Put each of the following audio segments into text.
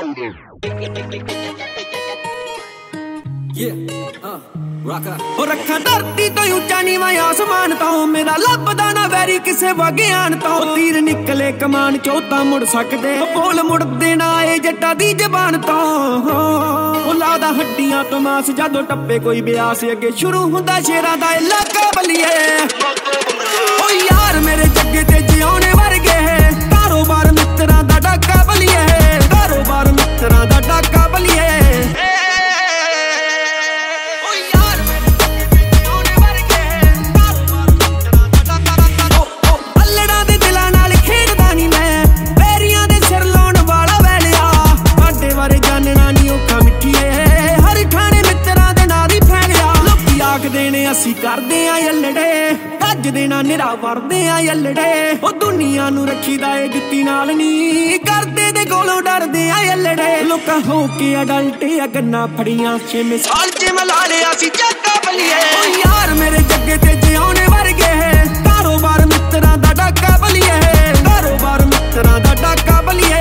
रखा धरती तो ऊंचा नीवा आसमान तो मेरा लभदा ना वैरी किसे वग्यान तो तीर निकले कमान चौथा मुड़ सकदे बोल मुड़ देना ए जट्टा दी जबान तो लादा हड्डियां तो मास जादो टप्पे कोई ब्यास अगे शुरू हुंदा शेरां दा इलाका बलिए ओ यार मेरे जग्गे ते जिउणे वर्गे कारोबार मित्तरां दा डाका बलिए कारोबार मित्तरां दा डाका बलिए ਅਸੀਂ ਕਰਦੇ ਆ ਯੱਲੜੇ ਗੱਜ ਦੇਣਾ ਨਿਰਾ ਵਰਦੇ ਆ ਯੱਲੜੇ ਉਹ ਦੁਨੀਆ ਨੂੰ ਰੱਖੀਦਾ ਏ ਜੁੱਤੀ ਨਾਲ ਨੀ ਕਰਦੇ ਦੇ ਕੋਲੋਂ ਡਰਦੇ ਆ ਯੱਲੜੇ ਲੋਕਾਂ ਹੋ ਕੇ ਅਡਲਟੇ ਆ ਗੰਨਾ ਫੜੀਆਂ 6 ਸਾਲ ਚ ਮਲਾ ਲਿਆ ਸੀ ਜੱਗਾ ਬਲੀਏ ਓ ਯਾਰ ਮੇਰੇ ਜੱਗੇ ਤੇ ਜਿਉਣੇ ਵਰਗੇ ਕਾਰੋਬਾਰ ਮਿੱਤਰਾਂ ਦਾ ਡਾਕਾ ਬਲੀਏ ਕਾਰੋਬਾਰ ਮਿੱਤਰਾਂ ਦਾ ਡਾਕਾ ਬਲੀਏ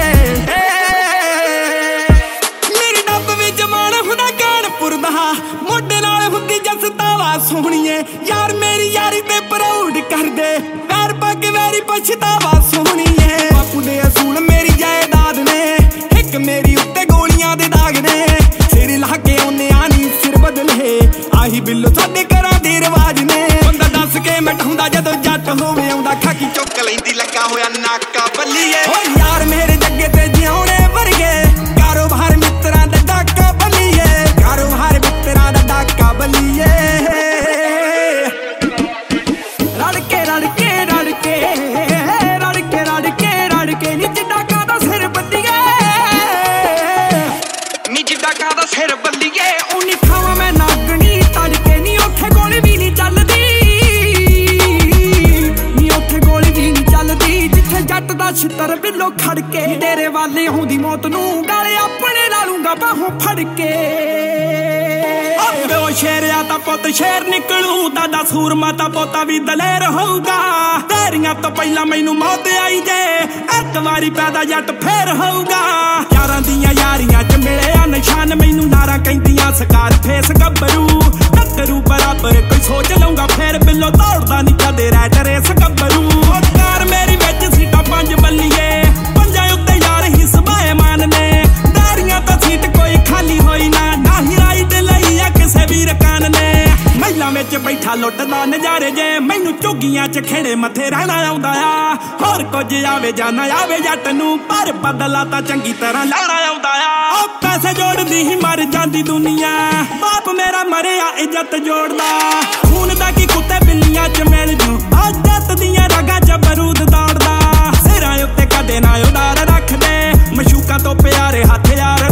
ਮੇਰੀ ਨੱਬ ਵਿੱਚ ਮਾਣ ਹੁੰਦਾ ਕਾਨਪੁਰ ਦਾ ਮੋਢੇ ਨਾਲ ਹੁੰਦੀ ਜਸਤਾਵਾ ਸੋਹਣੀਏ ਯਾਰ ਮੇਰੀ ਯਾਰੀ ਤੇ ਪ੍ਰਾਊਡ ਕਰਦੇ ਪੈਰ ਪੱਗ ਵੈਰੀ ਪਛਤਾਵਾ ਸੋਹਣੀਏ ਬਾਪੂ ਦੇ ਅਸੂਲ ਮੇਰੀ ਜਾਇਦਾਦ ਨੇ ਇੱਕ ਮੇਰੀ ਉੱਤੇ ਗੋਲੀਆਂ ਦੇ ਦਾਗ ਨੇ ਸਿਰ ਲਾ ਕੇ ਉਹਨੇ ਆਣੀ ਸਿਰ ਬਦਲੇ ਆਹੀ ਬਿੱਲੋ ਸਾਡੇ ਘਰਾਂ ਦੇ ਰਿਵਾਜ ਨੇ ਬੰਦਾ ਦੱਸ ਕੇ ਮਟਾਉਂਦਾ ਜਦੋਂ ਜੱਟ ਹੋਵੇ ਆਉਂਦਾ ਖਾਕੀ ਚੁੱਕ ਲੈਂਦੀ ਲੱਗਾ ਹੋਇਆ ਨਾਕਾ ਬੱਲੀਏ ਓ ਯਾਰ ਮੇਰੇ ਜੱਗੇ ਤੇ ਜਿਉਣੇ ਵਰਗੇ ਕਾਰੋਬਾਰ ਮਿੱਤਰਾਂ ਦਾ ਡਾਕਾ ਬੱਲੀਏ ਕਾਰੋਬਾਰ ਮਿੱਤਰਾਂ ਦਾ ਡਾਕਾ ਬੱਲੀਏ ਛਿੱਤਰ ਬਿੱਲੋ ਖੜ ਕੇ ਡੇਰੇ ਵਾਲੇ ਹੁੰਦੀ ਮੌਤ ਨੂੰ ਗਾਲੇ ਆਪਣੇ ਲਾਲੂੰਗਾ ਬਾਹੋਂ ਫੜ ਕੇ ਓ ਸ਼ੇਰਿਆ ਤਾਂ ਪੁੱਤ ਸ਼ੇਰ ਨਿਕਲੂ ਦਾਦਾ ਸੂਰਮਾ ਤਾਂ ਪੋਤਾ ਵੀ ਦਲੇਰ ਹੋਊਗਾ ਤੇਰੀਆਂ ਤੋਂ ਪਹਿਲਾਂ ਮੈਨੂੰ ਮੌਤ ਆਈ ਜੇ ਇੱਕ ਵਾਰੀ ਪੈਦਾ ਜੱਟ ਫੇਰ ਹੋਊਗਾ ਯਾਰਾਂ ਦੀਆਂ ਯਾਰੀਆਂ ਚ ਮਿਲਿਆ ਨਿਸ਼ਾਨ ਮੈਨੂੰ ਨਾਰਾ ਕਹਿੰਦੀਆਂ ਸਕਾਰ ਫੇਸ ਗੱਭਰੂ ਟੱਕਰੂ ਬਰਾਬਰ ਕੋਈ ਸੋਚ ਲਊਗਾ ਫੇਰ ਬਿੱਲੋ ਦੌੜਦਾ ਨਹੀਂ ਕਦੇ ਰੈਟ ਰੇਸ ਗੱਭਰੂ ਕਾਰ ਮੇਰੀ ਵਿੱਚ ਸੀਟਾਂ 5 ਬੱਲੀਏ ਪੰਜਾਂ ਉੱਤੇ ਯਾਰ ਹੀ ਸਬਾਏ ਮਾਨ ਨੇ ਦਾਰੀਆਂ ਤਾਂ ਸੀਟ ਕੋਈ ਖਾਲੀ ਹੋਈ ਨਾ ਹੀ ਰਾਈਡ ਲਈ ਆ ਕਿਸੇ ਵੀ ਰਕਾਨ ਨੇ ਮਹਿਲਾਂ ਵਿੱਚ ਬੈਠਾ ਲੁੱਟਦਾ ਨਜ਼ਾਰੇ ਜੇ ਮੈਨੂੰ ਝੁੱਗੀਆਂ ਚ ਖੇੜੇ ਮੱਥੇ ਰਹਿਣਾ ਆਉਂਦਾ ਆ ਹੋਰ ਕੁਝ ਆਵੇ ਜਾਂ ਨਾ ਆਵੇ ਜੱਟ ਨੂੰ ਪਰ ਬਦਲਾ ਤਾਂ ਚੰਗੀ ਤਰ੍ਹਾਂ ਲੈਣਾ ਆਉਂਦਾ ਆ ਉਹ ਪੈਸੇ ਜੋੜਦੀ ਹੀ ਮਰ ਜਾਂਦੀ ਦੁਨੀਆ ਬਾਪ ਮੇਰਾ ਮਰਿਆ ਇੱਜ਼ਤ ਜੋੜਦਾ ਖੂਨ ਦਾ ਕੀ ਕੁੱਤੇ ਬਿੱਲੀਆਂ ਚ ਮਿਲ ਜੂ ਇੱਜ਼ਤ ਦੀਆਂ ਰਗਾਂ ਚ ਬਰੂਦ ਦੌੜਦਾ ਸਿਰਾਂ ਉੱਤੇ ਕਦੇ ਨਾ ਉਡਾਰ ਰੱਖਦੇ ਮਸ਼ੂਕਾਂ ਤੋਂ ਪਿਆਰੇ ਹਥਿਆਰ